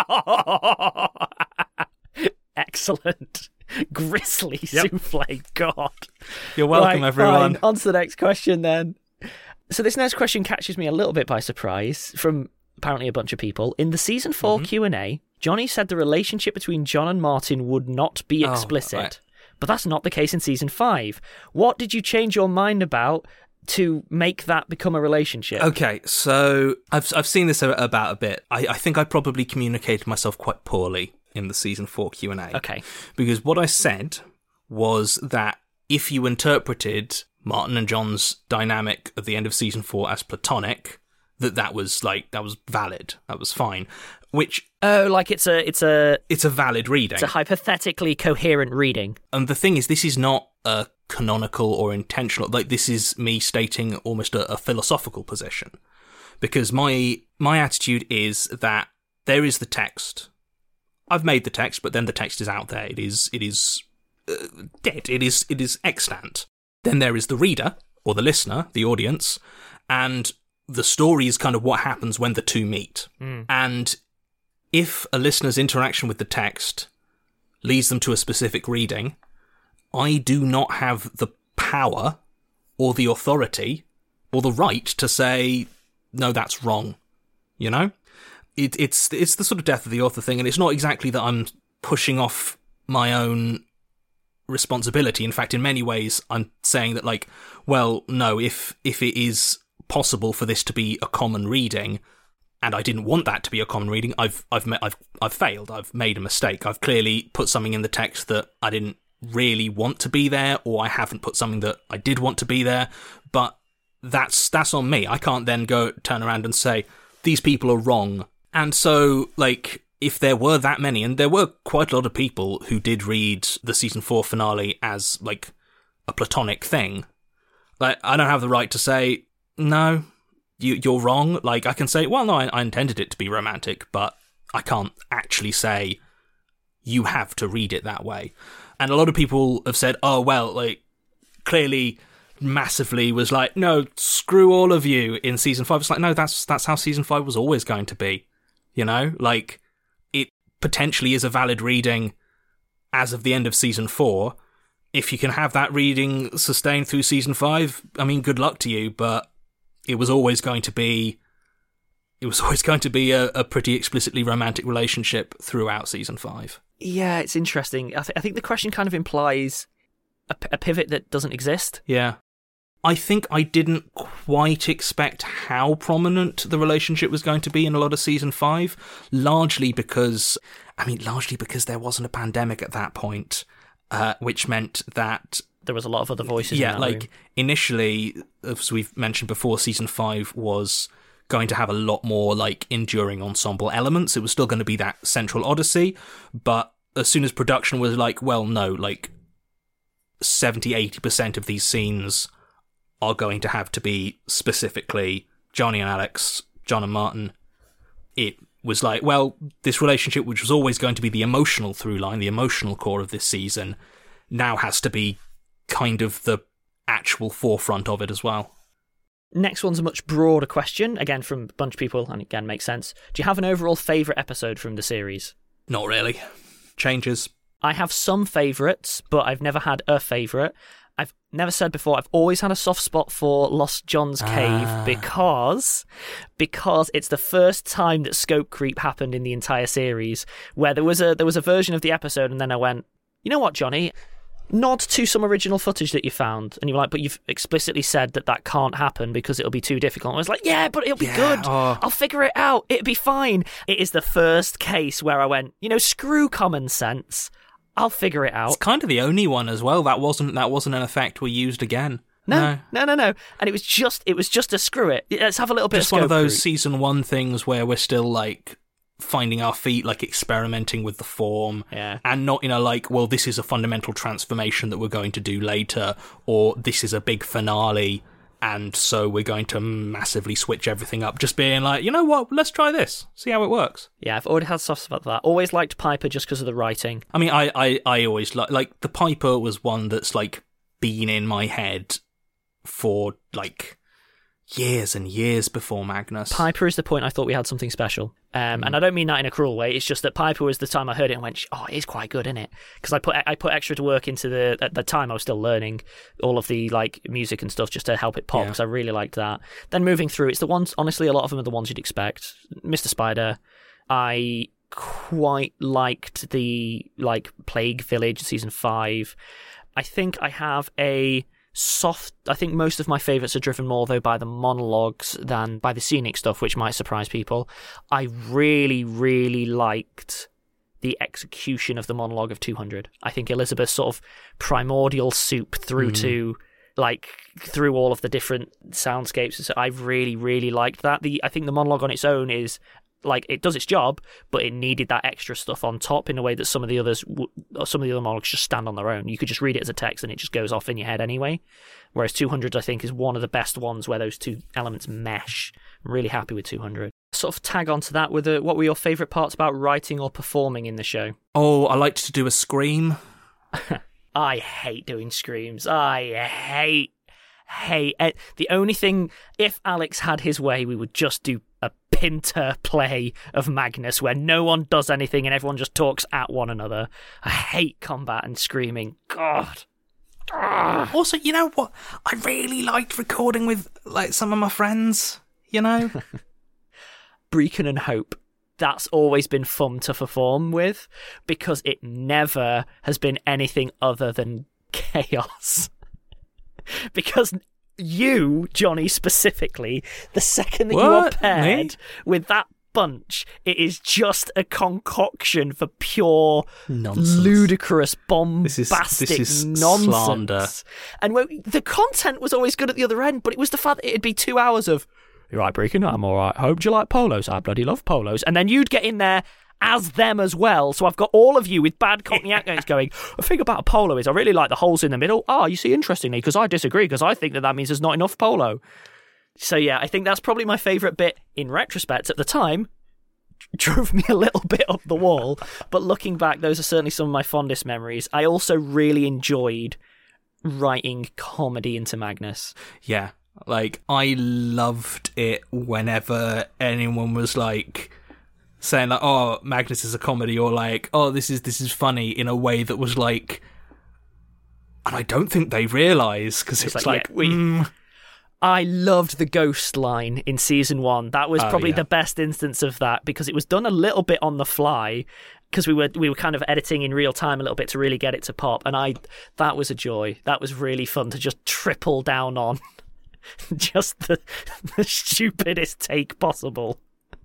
Excellent. Gristly Yep. souffle, God. You're welcome, Right, everyone. Fine. On to the next question, then. So this next question catches me a little bit by surprise from apparently a bunch of people. In the season four Mm-hmm. Q and A, Johnny said the relationship between John and Martin would not be Oh, explicit. right. But that's not the case in season five. What did you change your mind about to make that become a relationship? Okay, so I've I've seen this about a bit. I, I think I probably communicated myself quite poorly in the season four Q and A. Okay. Because what I said was that if you interpreted Martin and John's dynamic at the end of season four as platonic, that that was like that was valid. That was fine. Which Oh, like it's a it's a it's a valid reading. it's a hypothetically coherent reading. And the thing is, this is not a canonical or intentional. Like, this is me stating almost a, a philosophical position, because my my attitude is that there is the text. I've made the text, but then the text is out there. It is it is uh, dead. It is it is extant. Then there is the reader or the listener, the audience, and the story is kind of what happens when the two meet. Mm. And if a listener's interaction with the text leads them to a specific reading, I do not have the power or the authority or the right to say, no, that's wrong. You know? It, it's it's the sort of death of the author thing, and it's not exactly that I'm pushing off my own responsibility. In fact, in many ways, I'm saying that, like, well, no, if if it is possible for this to be a common reading, and I didn't want that to be a common reading, I've I've met, I've I've failed. I've made a mistake. I've clearly put something in the text that I didn't really want to be there, or I haven't put something that I did want to be there. But that's that's on me. I can't then go turn around and say these people are wrong. And so, like, if there were that many, and there were quite a lot of people who did read the season four finale as, like, a platonic thing, like, I don't have the right to say, no, you, you're wrong. Like, I can say, well, no, I, I intended it to be romantic, but I can't actually say, you have to read it that way. And a lot of people have said, oh, well, like, clearly massively was like, no, screw all of you in season five. It's like, no, that's that's how season five was always going to be. You know, like, it potentially is a valid reading as of the end of season four. If you can have that reading sustained through season five, I mean, good luck to you, but it was always going to be it was always going to be a, a pretty explicitly romantic relationship throughout season five. Yeah, it's interesting. I, th- I think the question kind of implies a, p- a pivot that doesn't exist. Yeah. I think I didn't quite expect how prominent the relationship was going to be in a lot of season five, largely because, I mean, largely because there wasn't a pandemic at that point, uh, which meant that there was a lot of other voices yeah, in that like, room. Initially, as we've mentioned before, season five was going to have a lot more, like, enduring ensemble elements. It was still going to be that central odyssey, but as soon as production was like, well, no, like, seventy, eighty percent of these scenes are going to have to be specifically Johnny and Alex, John and Martin, it was like, well, this relationship, which was always going to be the emotional through line, the emotional core of this season, now has to be kind of the actual forefront of it as well. Next one's a much broader question, again from a bunch of people, and again makes sense. Do you have an overall favourite episode from the series? Not really. Changes. I have some favourites, but I've never had a favourite. I've never said before, I've always had a soft spot for Lost John's Cave ah. because because it's the first time that scope creep happened in the entire series, where there was a there was a version of the episode, and then I went, you know what, Johnny? Nod to some original footage that you found. And you were like, but you've explicitly said that that can't happen because it'll be too difficult. And I was like, yeah, but it'll be yeah, good. Oh. I'll figure it out. It'll be fine. It is the first case where I went, you know, screw common sense. I'll figure it out. It's kind of the only one as well. That wasn't that wasn't an effect we used again. No, no, no, no. And it was just it was just a screw it. Let's have a little bit just of one of those creep. season one things where we're still like finding our feet, like experimenting with the form, yeah, and not in a like, well, this is a fundamental transformation that we're going to do later, or this is a big finale, and so we're going to massively switch everything up. Just being like, you know what, let's try this, see how it works. Yeah, I've already had soft spot for that. Always liked Piper just because of the writing. I mean, I, I, I always like like the Piper was one that's like been in my head for like years and years before Magnus. Piper is the point I thought we had something special. Um, mm. And I don't mean that in a cruel way. It's just that Piper was the time I heard it and went, oh, it is quite good, isn't it? Because I put I put extra to work into the, at the time I was still learning all of the like music and stuff just to help it pop, because yeah. I really liked that. Then moving through, it's the ones, honestly, a lot of them are the ones you'd expect. Mister Spider, I quite liked the like Plague Village season five. I think I have a soft, I think most of my favourites are driven more though by the monologues than by the scenic stuff, which might surprise people. I really, really liked the execution of the monologue of two hundred. I think Elizabeth's sort of primordial soup through mm. to like through all of the different soundscapes. So I really, really liked that. The I think the monologue on its own is like, it does its job, but it needed that extra stuff on top in a way that some of the others, some of the other monologues just stand on their own. You could just read it as a text and it just goes off in your head anyway. Whereas two hundred, I think, is one of the best ones where those two elements mesh. I'm really happy with two hundred. Sort of tag on to that with a, what were your favourite parts about writing or performing in the show? Oh, I liked to do a scream. I hate doing screams. I hate, hate it. The only thing, if Alex had his way, we would just do a Pinter play of Magnus where no one does anything and everyone just talks at one another. I hate combat and screaming. God. Ugh. Also, you know what? I really liked recording with like some of my friends, you know? Brecon and Hope. That's always been fun to perform with because it never has been anything other than chaos. Because you, Johnny, specifically, the second that what? you are paired Me? with that bunch, it is just a concoction for pure nonsense. Ludicrous, bombastic this is, this is nonsense. Slander. And when, the content was always good at the other end, but it was the fact that it'd be two hours of, you're right, Brecon, I'm all right. Hope, do you like polos? I bloody love polos. And then you'd get in there as them as well. So I've got all of you with bad Cockney accents going, the thing about a polo is I really like the holes in the middle. Ah, you see, interestingly, because I disagree, because I think that that means there's not enough polo. So yeah, I think that's probably my favourite bit in retrospect. At the time, drove me a little bit up the wall. But looking back, those are certainly some of my fondest memories. I also really enjoyed writing comedy into Magnus. Yeah, like, I loved it whenever anyone was, like, saying, like, oh, Magnus is a comedy, or, like, oh, this is this is funny, in a way that was, like... And I don't think they realise, because it's, it's like... like yeah, we... mm. I loved the ghost line in season one. That was probably oh, yeah. the best instance of that, because it was done a little bit on the fly, because we were we were kind of editing in real time a little bit to really get it to pop, and I that was a joy. That was really fun to just triple down on. Just the, the stupidest take possible.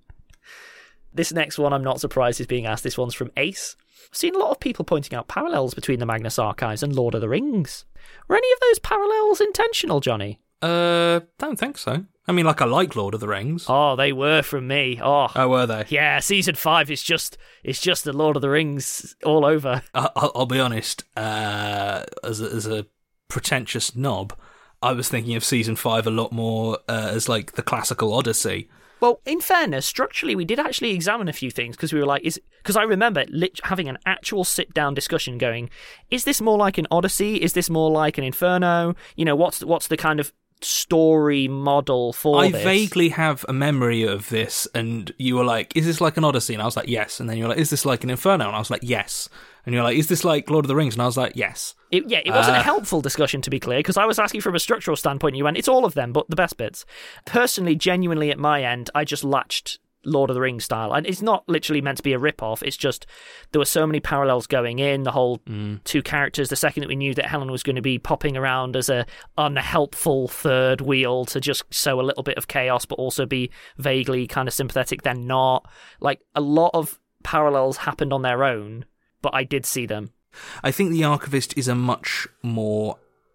This next one, I'm not surprised is being asked. This one's from Ace. I've seen a lot of people pointing out parallels between the Magnus Archives and Lord of the Rings. Were any of those parallels intentional, Johnny? Uh, don't think so. I mean, like, I like Lord of the Rings. Oh, they were from me. Oh, oh were they? Yeah, season five is just it's just the Lord of the Rings all over. I'll, I'll be honest. Uh, as a, as a pretentious knob, I was thinking of season five a lot more uh, as like the classical Odyssey. Well, in fairness, structurally, we did actually examine a few things, because we were like, is because I remember lit- having an actual sit-down discussion going, is this more like an Odyssey? Is this more like an Inferno? You know, what's what's the kind of story model for I this? vaguely have a memory of this, and you were like, is this like an Odyssey? And I was like, yes. And then you were like, is this like an Inferno? And I was like, yes. And you're like, is this like Lord of the Rings? And I was like, yes. It, yeah, it wasn't uh, a helpful discussion, to be clear, because I was asking from a structural standpoint, and you went, it's all of them, but the best bits. Personally, genuinely, at my end, I just latched Lord of the Rings style. And it's not literally meant to be a rip-off, it's just there were so many parallels going in, the whole mm. two characters, the second that we knew that Helen was going to be popping around as a unhelpful third wheel to just sow a little bit of chaos, but also be vaguely kind of sympathetic, then not. Like, a lot of parallels happened on their own, but I did see them. I think the Archivist is a much more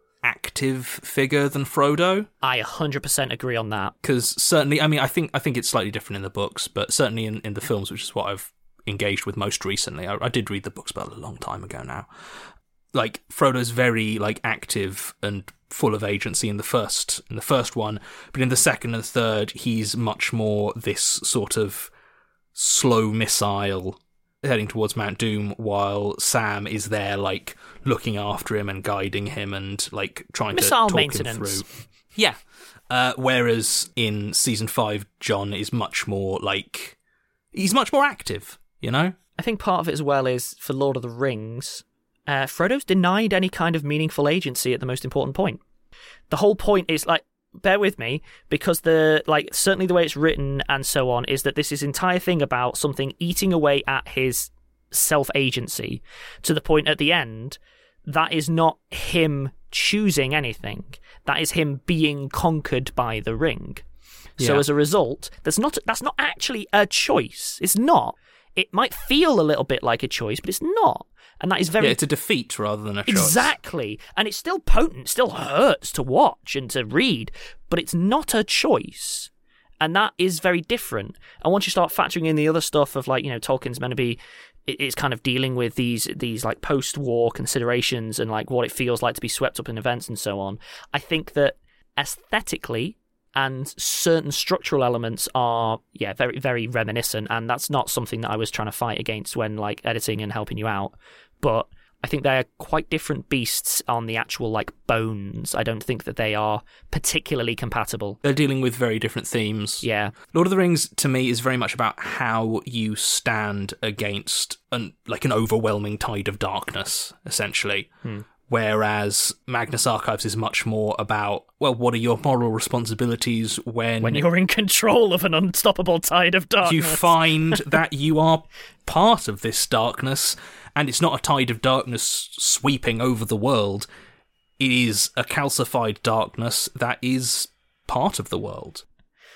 active figure than Frodo. I one hundred percent agree on that. Because certainly, I mean, I think I think it's slightly different in the books, but certainly in, in the films, which is what I've engaged with most recently. I, I did read the books about a long time ago now. Like, Frodo's very, like, active and full of agency in the first in the first one, but in the second and third, he's much more this sort of slow missile heading towards Mount Doom, while Sam is there, like, looking after him and guiding him and, like, trying Missile to talk maintenance. him through. Yeah. Uh, whereas in season five, John is much more, like, he's much more active, you know? I think part of it as well is, for Lord of the Rings, uh, Frodo's denied any kind of meaningful agency at the most important point. The whole point is, like, bear with me, because the like certainly the way it's written and so on is that this is entire thing about something eating away at his self-agency to the point at the end that is not him choosing anything, that is him being conquered by the ring. Yeah. So as a result, that's not that's not actually a choice. It's not. It might feel a little bit like a choice, but it's not. And that is very... Yeah, it's a defeat rather than a choice. Exactly. And it's still potent, still hurts to watch and to read, but it's not a choice. And that is very different. And once you start factoring in the other stuff of, like, you know, Tolkien's meant to be... It's kind of dealing with these, these like, post-war considerations and, like, what it feels like to be swept up in events and so on. I think that aesthetically... and certain structural elements are, yeah, very, very reminiscent, and that's not something that I was trying to fight against when, like, editing and helping you out. But I think they're quite different beasts on the actual, like, bones. I don't think that they are particularly compatible. They're dealing with very different themes. Yeah. Lord of the Rings, to me, is very much about how you stand against, an, like, an overwhelming tide of darkness, essentially. Hmm. Whereas Magnus Archives is much more about, well, what are your moral responsibilities when... When you're in control of an unstoppable tide of darkness. You find that you are part of this darkness, and it's not a tide of darkness sweeping over the world. It is a calcified darkness that is part of the world.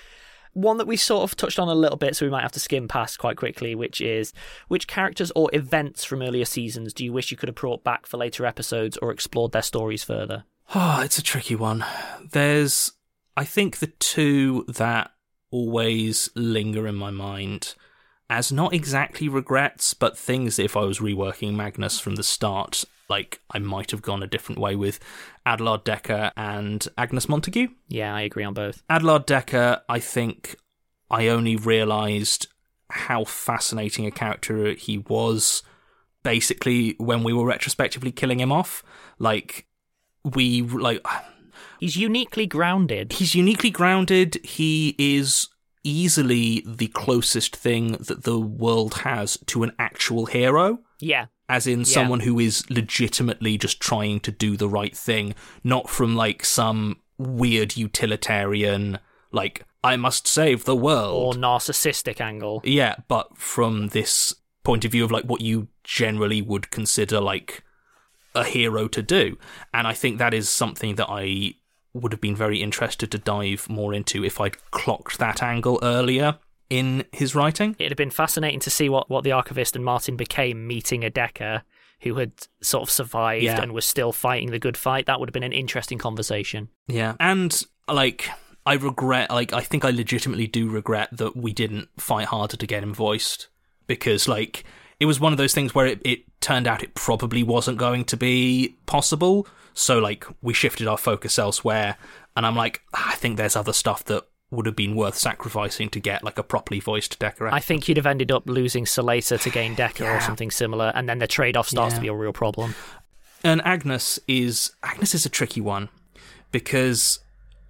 One that we sort of touched on a little bit, so we might have to skim past quite quickly, which is, which characters or events from earlier seasons do you wish you could have brought back for later episodes or explored their stories further? Oh, it's a tricky one. There's, I think, the two that always linger in my mind as not exactly regrets, but things that if I was reworking Magnus from the start, like, I might have gone a different way with Adelard Decker and Agnes Montague. Yeah, I agree on both. Adelard Decker, I think I only realised how fascinating a character he was, basically, when we were retrospectively killing him off. Like, we, like... He's uniquely grounded. He's uniquely grounded. He is easily the closest thing that the world has to an actual hero. Yeah. As in yeah. someone who is legitimately just trying to do the right thing, not from, like, some weird utilitarian, like, I must save the world. Or narcissistic angle. Yeah, but from this point of view of, like, what you generally would consider, like, a hero to do. And I think that is something that I would have been very interested to dive more into if I'd clocked that angle earlier in his writing. It'd have been fascinating to see what, what the Archivist and Martin became meeting a Decker who had sort of survived yeah. and was still fighting the good fight. That would have been an interesting conversation. Yeah, and, like, I regret, like, I think I legitimately do regret that we didn't fight harder to get him voiced, because, like, it was one of those things where it, it turned out it probably wasn't going to be possible. So, like, we shifted our focus elsewhere. And I'm like, I think there's other stuff that would have been worth sacrificing to get, like, a properly voiced Decker. I think you'd have ended up losing Salesa to gain Decker yeah. or something similar. And then the trade-off starts yeah. to be a real problem. And Agnes is... Agnes is a tricky one. Because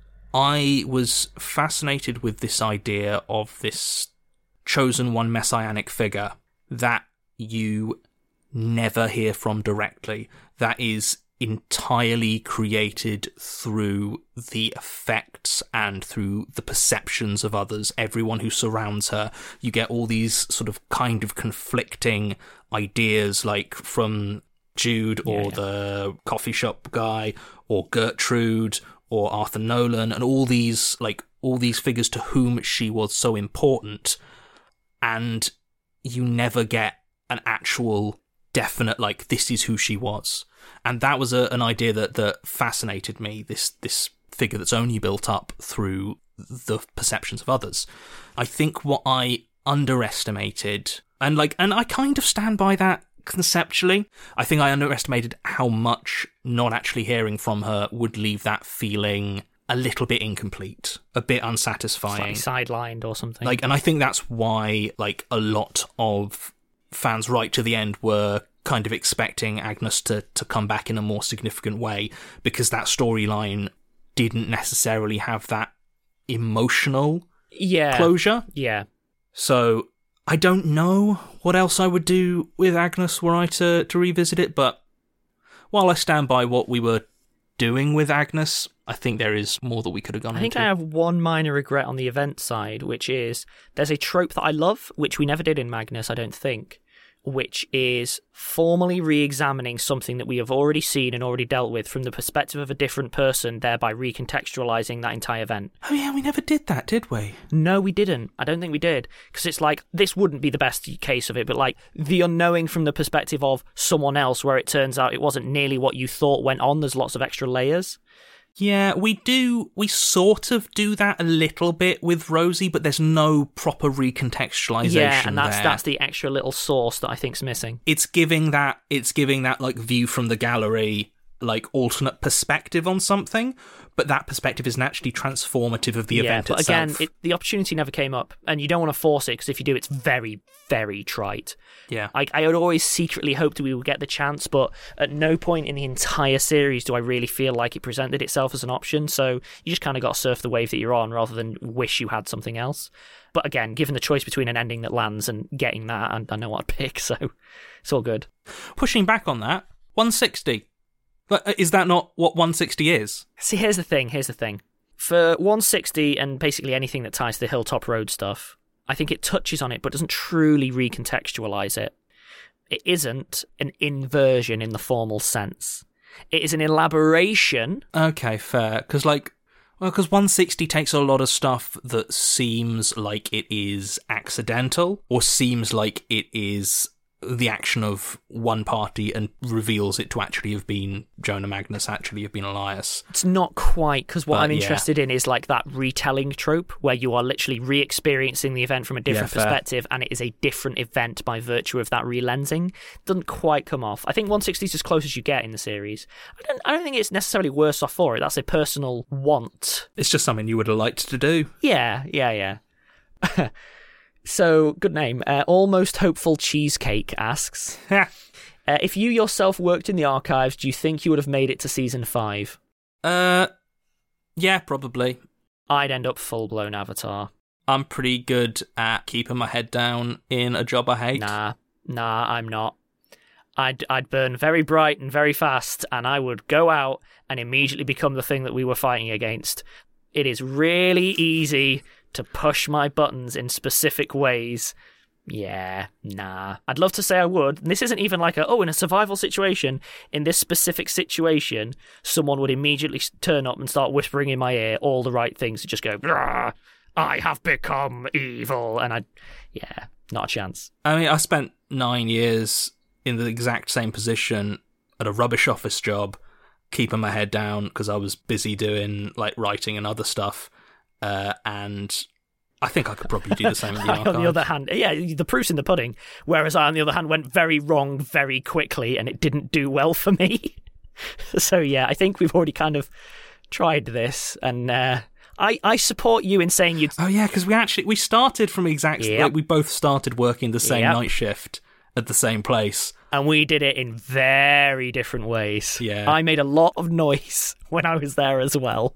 I was fascinated with this idea of this chosen one messianic figure that you never hear from directly, that is entirely created through the effects and through the perceptions of others, everyone who surrounds her. You get all these sort of kind of conflicting ideas, like from Jude or yeah, yeah. the coffee shop guy or Gertrude or Arthur Nolan, and all these like all these figures to whom she was so important, and you never get an actual definite, like, this is who she was. And that was a, an idea that, that fascinated me, this this figure that's only built up through the perceptions of others. I think what I underestimated, and like, and I kind of stand by that conceptually, I think I underestimated how much not actually hearing from her would leave that feeling a little bit incomplete, a bit unsatisfying. Slightly sidelined or something. Like, and I think that's why, like, a lot of fans right to the end were kind of expecting Agnes to, to come back in a more significant way, because that storyline didn't necessarily have that emotional yeah. closure. Yeah. So I don't know what else I would do with Agnes were I to, to revisit it, but while I stand by what we were doing with Agnes, I think there is more that we could have gone I think into. I have one minor regret on the event side, which is there's a trope that I love, which we never did in Magnus, I don't think, which is formally re-examining something that we have already seen and already dealt with from the perspective of a different person, thereby recontextualizing that entire event. Oh yeah, we never did that, did we? No, we didn't. I don't think we did. Because it's like, this wouldn't be the best case of it, but like, the unknowing from the perspective of someone else, where it turns out it wasn't nearly what you thought went on, there's lots of extra layers. Yeah, we do, we sort of do that a little bit with Rosie, but there's no proper recontextualization Yeah, and that's there. that's the extra little sauce that I think's missing. It's giving that, it's giving that, like, view from the gallery, like, alternate perspective on something, but that perspective isn't actually transformative of the yeah, event but itself. again, it, the opportunity never came up, and you don't want to force it, because if you do, it's very, very trite. Yeah. Like, I had always secretly hoped we would get the chance, but at no point in the entire series do I really feel like it presented itself as an option, so you just kind of got to surf the wave that you're on, rather than wish you had something else. But again, given the choice between an ending that lands and getting that, I, I know what I'd pick, so it's all good. Pushing back on that, one sixty. Is that not what one sixty is? See, here's the thing, here's the thing. For one sixty, and basically anything that ties to the Hilltop Road stuff, I think it touches on it, but doesn't truly recontextualize it. It isn't an inversion in the formal sense. It is an elaboration. Okay, fair. Because, like, well, because one sixty takes a lot of stuff that seems like it is accidental, or seems like it is the action of one party, and reveals it to actually have been Jonah Magnus, actually have been Elias. It's not quite, because what But, I'm yeah. interested in is like that retelling trope, where you are literally re-experiencing the event from a different Yeah, fair. perspective, and it is a different event by virtue of that relensing. Doesn't quite come off. I think one sixty is as close as you get in the series. I don't, I don't think it's necessarily worse off for it. That's a personal want. It's just something you would have liked to do. Yeah, yeah, yeah. So, good name. Uh, Almost Hopeful Cheesecake asks, uh, if you yourself worked in the archives, do you think you would have made it to season five? Uh, yeah, probably. I'd end up full-blown Avatar. I'm pretty good at keeping my head down in a job I hate. Nah, nah, I'm not. I'd I'd burn very bright and very fast, and I would go out and immediately become the thing that we were fighting against. It is really easy to push my buttons in specific ways. Yeah, nah. I'd love to say I would. And this isn't even like a, oh, in a survival situation, in this specific situation, someone would immediately turn up and start whispering in my ear all the right things to just go, I have become evil. And I, yeah, not a chance. I mean, I spent nine years in the exact same position at a rubbish office job, keeping my head down because I was busy doing like writing and other stuff. Uh, and I think I could probably do the same in the archive. On the other hand, yeah, the proof's in the pudding. Whereas I, on the other hand, went very wrong very quickly and it didn't do well for me. So yeah, I think we've already kind of tried this, and uh, I I support you in saying you'd. Oh yeah, because we actually we started from exact Yep. like we both started working the same Yep. night shift at the same place. And we did it in very different ways. Yeah. I made a lot of noise when I was there as well.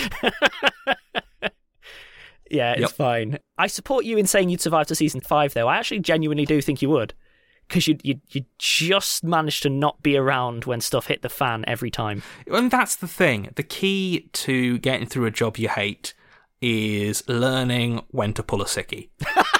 Yeah, it's Yep. fine. I support you in saying you'd survive to season five, though. I actually genuinely do think you would. Because you you you just managed to not be around when stuff hit the fan every time. And that's the thing. The key to getting through a job you hate is learning when to pull a sickie.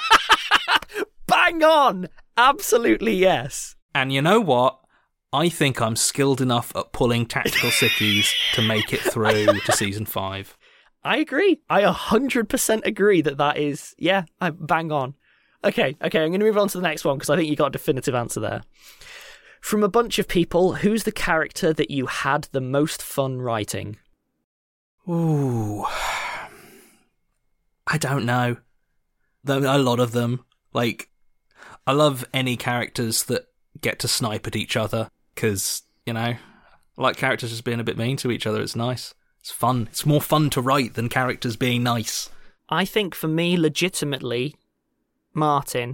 Bang on! Absolutely yes. And you know what? I think I'm skilled enough at pulling tactical sickies to make it through to season five. I agree. I one hundred percent agree that that is, yeah, I bang on. Okay, okay, I'm going to move on to the next one because I think you got a definitive answer there. From a bunch of people, who's the character that you had the most fun writing? Ooh. I don't know. There are a lot of them. Like, I love any characters that get to snipe at each other because, you know, I like characters just being a bit mean to each other. It's nice. It's fun. It's more fun to write than characters being nice. I think for me, legitimately, Martin,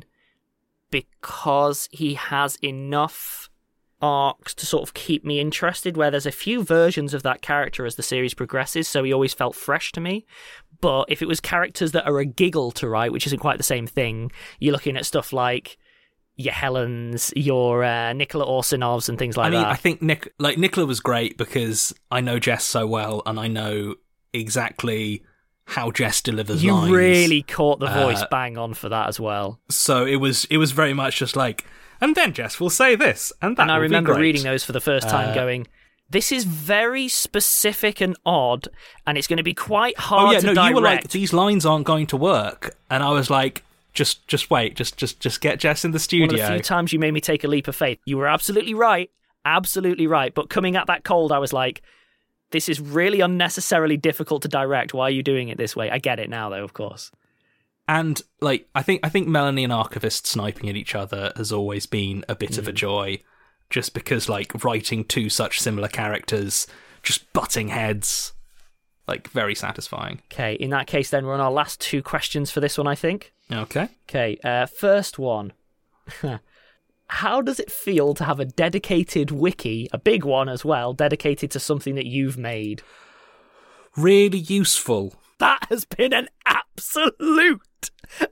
because he has enough arcs to sort of keep me interested, where there's a few versions of that character as the series progresses, so he always felt fresh to me. But if it was characters that are a giggle to write, which isn't quite the same thing, you're looking at stuff like your Helens, your uh, Nicola Orsinovs and things like I mean, that. I think Nick, like Nicola was great because I know Jess so well and I know exactly how Jess delivers you lines. really caught the voice Uh, bang on for that as well. So it was it was very much just like, and then Jess will say this, and that And I will be remember great. reading those for the first time Uh, going, this is very specific and odd, and it's going to be quite hard Oh yeah, to no, direct. you were like, these lines aren't going to work, and I was like, just just wait, just just just get Jess in the One studio. of the few times you made me take a leap of faith. You were absolutely right, absolutely right. But coming at that cold, I was like, this is really unnecessarily difficult to direct. Why are you doing it this way? I get it now, though, of course. And like, I think I think Melanie and Archivist sniping at each other has always been a bit Mm. of a joy, just because like writing two such similar characters, just butting heads, like very satisfying. Okay, in that case, then we're on our last two questions for this one, I think. Okay. Okay, uh, first one. How does it feel to have a dedicated wiki, a big one as well, dedicated to something that you've made? Really useful. That has been an absolute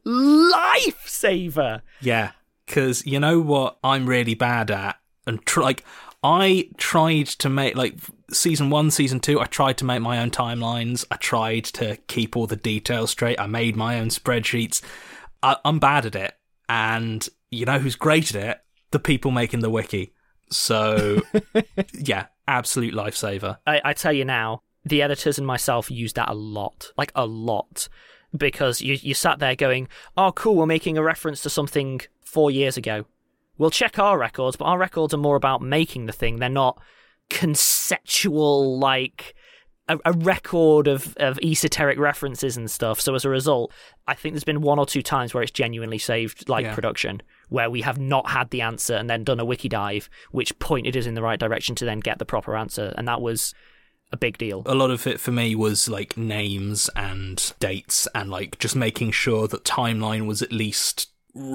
lifesaver. Yeah, because you know what I'm really bad at, and tr- like I tried to make like season one, season two. I tried to make my own timelines. I tried to keep all the details straight. I made my own spreadsheets. I- I'm bad at it, and you know who's great at it? The people making the wiki. So yeah, absolute lifesaver. I, I tell you now, the editors and myself used that a lot, like a lot, because you you sat there going, oh, cool, we're making a reference to something four years ago. We'll check our records, but our records are more about making the thing. They're not conceptual, like a, a record of, of esoteric references and stuff. So as a result, I think there's been one or two times where it's genuinely saved like Yeah. production, where we have not had the answer and then done a wiki dive, which pointed us in the right direction to then get the proper answer. And that was a big deal. A lot of it for me was like names and dates and like just making sure that timeline was at least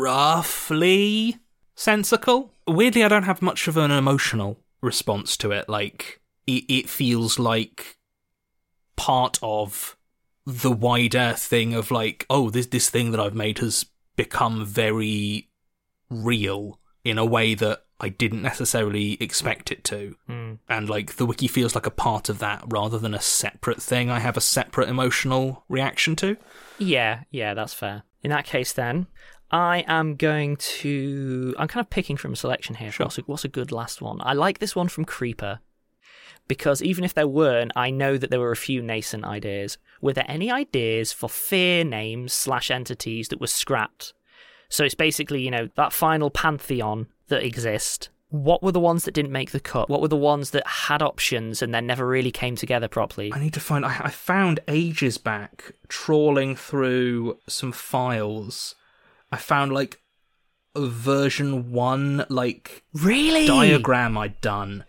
roughly sensical. Weirdly, I don't have much of an emotional response to it. Like, it, it feels like part of the wider thing of like, oh, this this thing that I've made has become very real in a way that I didn't necessarily expect it to. Mm. And like the wiki feels like a part of that rather than a separate thing I have a separate emotional reaction to. Yeah, yeah, that's fair. In that case then, I am going to... I'm kind of picking from a selection here. Sure. What's a, what's a good last one? I like this one from Creeper, because even if there weren't, I know that there were a few nascent ideas. Were there any ideas for fear names slash entities that were scrapped? So it's basically, you know, that final pantheon that exist. What were the ones that didn't make the cut? What were the ones that had options and then never really came together properly? I need to find... I, I found ages back, trawling through some files, I found like a version one, like... Really? Diagram I'd done.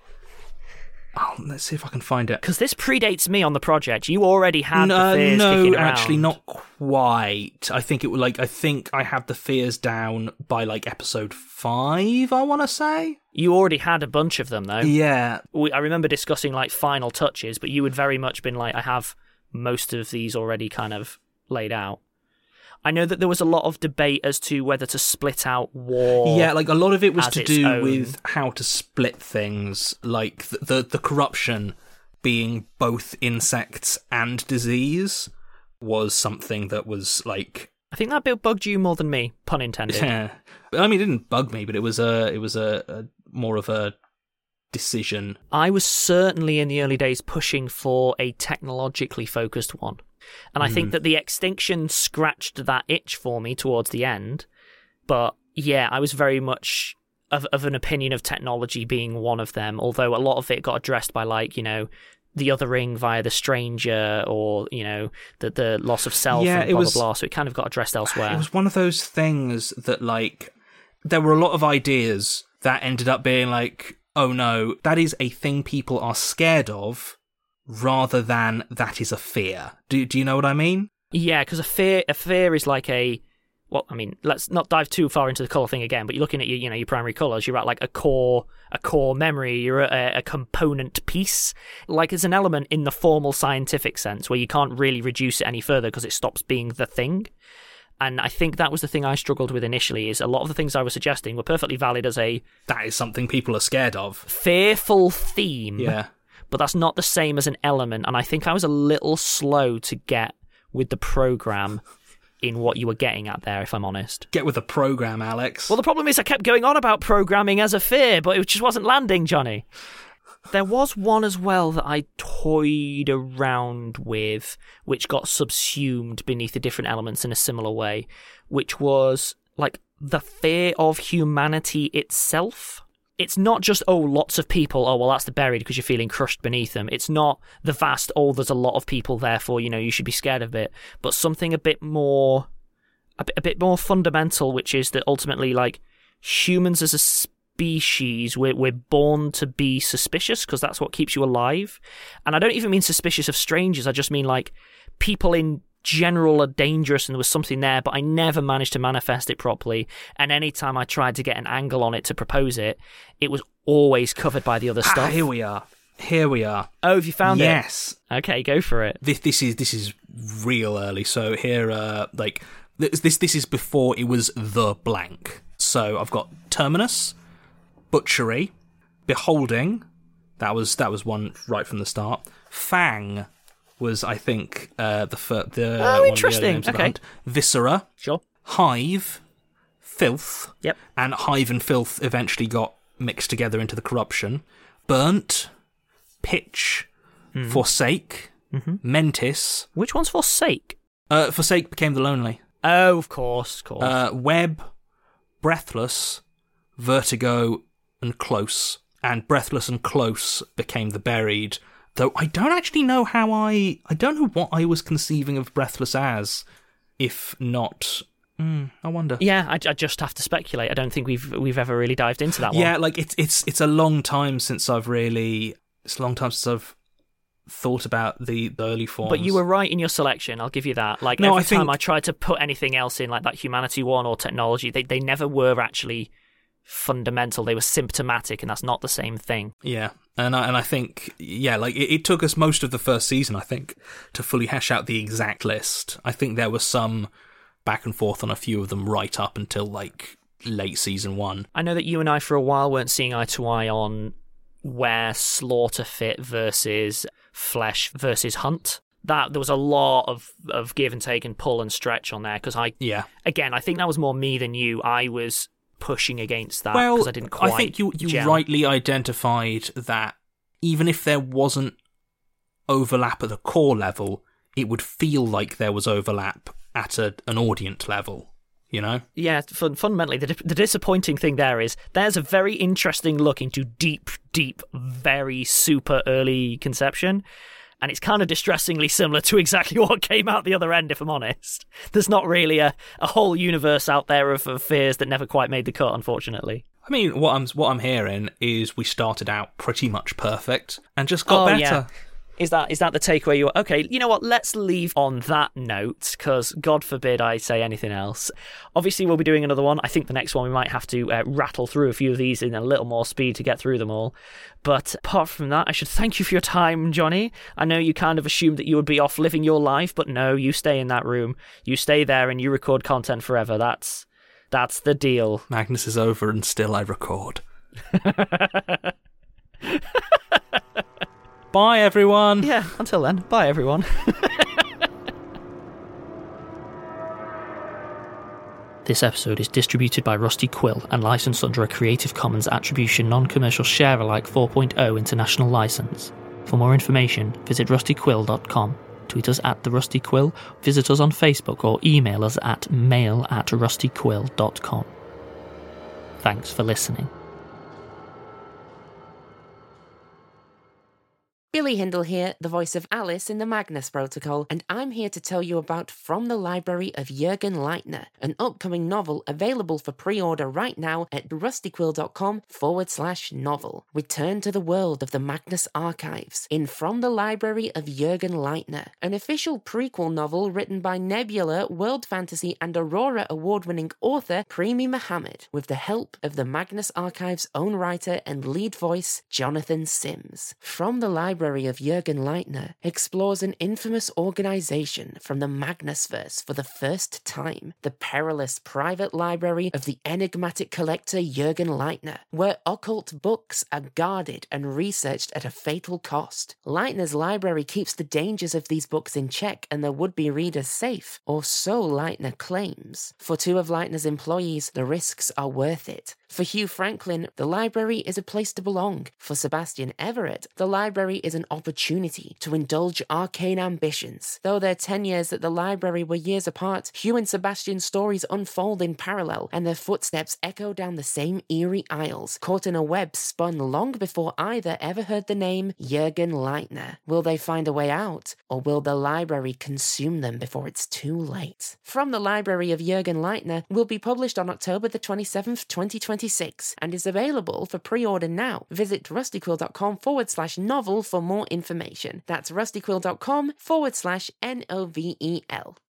Oh, let's see if I can find it. Because this predates me on the project. You already had no, the fears no, kicking around. actually, not quite. I think it was like I think I had the fears down by like episode five. I want to say you already had a bunch of them, though. Yeah, we, I remember discussing like final touches, but you had very much been like, I have most of these already kind of laid out. I know that there was a lot of debate as to whether to split out war. Yeah, like a lot of it was to do own. with how to split things, like the, the the corruption being both insects and disease was something that was like. I think that bit bugged you more than me, pun intended. Yeah, I mean, it didn't bug me, but it was a it was a, a more of a decision. I was certainly in the early days pushing for a technologically focused one. And I mm. think that the extinction scratched that itch for me towards the end. But yeah, I was very much of, of an opinion of technology being one of them, although a lot of it got addressed by, like, you know, the othering via the stranger or, you know, the, the loss of self yeah, and blah, it was, blah, blah. So it kind of got addressed elsewhere. It was one of those things that, like, there were a lot of ideas that ended up being like, oh no, that is a thing people are scared of, rather than that is a fear. Do do you know what I mean? Yeah, because a fear a fear is like a... Well, I mean, let's not dive too far into the colour thing again, but you're looking at your, you know, your primary colours, you're at like a core a core memory, you're at a, a component piece. Like it's an element in the formal scientific sense where you can't really reduce it any further because it stops being the thing. And I think that was the thing I struggled with initially, is a lot of the things I was suggesting were perfectly valid as a... That is something people are scared of. Fearful theme. Yeah. But that's not the same as an element, and I think I was a little slow to get with the program in what you were getting at there, if I'm honest. Get with the program, Alex. Well, the problem is I kept going on about programming as a fear, but it just wasn't landing, Johnny. There was one as well that I toyed around with, which got subsumed beneath the different elements in a similar way, which was like the fear of humanity itself. It's not just, oh, lots of people, oh, well, that's the buried because you're feeling crushed beneath them. It's not the vast, oh, there's a lot of people, therefore, you know, you should be scared of it. But something a bit more, a bit, a bit more fundamental, which is that ultimately, like, humans as a species, we're, we're born to be suspicious because that's what keeps you alive. And I don't even mean suspicious of strangers. I just mean, like, people in general are dangerous and there was something there, but I never managed to manifest it properly, and anytime I tried to get an angle on it to propose it, it was always covered by the other stuff. Ah, here we are. Here we are. Oh, have you found yes. it? Yes. Okay, go for it. This this is this is real early. So here, uh, like this this this is before it was the blank. So I've got Terminus, Butchery, Beholding. That was that was one right from the start. Fang was, I think, uh, the fir- the oh, one interesting. Of the okay. hunt. Viscera, sure. Hive, Filth. Yep. And Hive and Filth eventually got mixed together into the corruption. Burnt, Pitch, mm. Forsake, mm-hmm. Mentis. Which one's Forsake? Uh, Forsake became the Lonely. Oh, of course, of course. Uh, Web, Breathless, Vertigo, and Close. And Breathless and Close became the Buried. Though I don't actually know how I... I don't know what I was conceiving of Breathless as, if not... Mm, I wonder. Yeah, I, I just have to speculate. I don't think we've we've ever really dived into that one. Yeah, like, it's it's it's a long time since I've really... It's a long time since I've thought about the, the early forms. But you were right in your selection, I'll give you that. Like, no, every I think... time I tried to put anything else in, like that humanity one or technology, they, they never were actually fundamental. They were symptomatic, and that's not the same thing. Yeah, and I, and I think, yeah, like, it, it took us most of the first season, I think, to fully hash out the exact list. I think there was some back and forth on a few of them right up until, like, late season one. I know that you and I, for a while, weren't seeing eye to eye on where Slaughter fit versus Flesh versus Hunt. That there was a lot of, of give and take and pull and stretch on there, because I, yeah, again, I think that was more me than you. I was pushing against that well, because I didn't quite I think you, you gel. rightly identified that even if there wasn't overlap at the core level, it would feel like there was overlap at a, an audience level, you know? Yeah, fun, fundamentally, the, the disappointing thing there is there's a very interesting look into deep, deep, very super early conception, and it's kind of distressingly similar to exactly what came out the other end, if I'm honest. There's not really a, a whole universe out there of, of fears that never quite made the cut, unfortunately. I mean, what I'm what I'm hearing is we started out pretty much perfect and just got oh, better. Yeah. Is that is that the takeaway? You okay? You know what? Let's leave on that note, because God forbid I say anything else. Obviously, we'll be doing another one. I think the next one we might have to uh, rattle through a few of these in a little more speed to get through them all. But apart from that, I should thank you for your time, Johnny. I know you kind of assumed that you would be off living your life, but no, you stay in that room. You stay there and you record content forever. That's that's the deal. Magnus is over and still I record. Bye, everyone. Yeah, until then. Bye, everyone. This episode is distributed by Rusty Quill and licensed under a Creative Commons Attribution Non-Commercial Share-alike four point oh international license. For more information, visit rusty quill dot com, tweet us at the Rusty Quill, visit us on Facebook, or email us at mail at rusty quill dot com. Thanks for listening. Billy Hindle here, the voice of Alice in the Magnus Protocol, and I'm here to tell you about From the Library of Jürgen Leitner, an upcoming novel available for pre-order right now at rustyquill.com forward slash novel. Return to the world of the Magnus Archives in From the Library of Jürgen Leitner, an official prequel novel written by Nebula, World Fantasy and Aurora award-winning author Premi Mohammed, with the help of the Magnus Archives' own writer and lead voice, Jonathan Sims. From the Library of Jürgen Leitner explores an infamous organization from the Magnusverse for the first time, the perilous private library of the enigmatic collector Jürgen Leitner, where occult books are guarded and researched at a fatal cost. Leitner's library keeps the dangers of these books in check and their would-be readers safe, or so Leitner claims. For two of Leitner's employees, the risks are worth it. For Hugh Franklin, the library is a place to belong. For Sebastian Everett, the library is an opportunity to indulge arcane ambitions. Though their tenures at the library were years apart, Hugh and Sebastian's stories unfold in parallel, and their footsteps echo down the same eerie aisles, caught in a web spun long before either ever heard the name Jürgen Leitner. Will they find a way out, or will the library consume them before it's too late? From the Library of Jürgen Leitner will be published on October the twenty-seventh, twenty twenty-six, and is available for pre-order now. Visit rustyquill.com forward slash novel for more information. That's rustyquill.com forward slash N O V E L.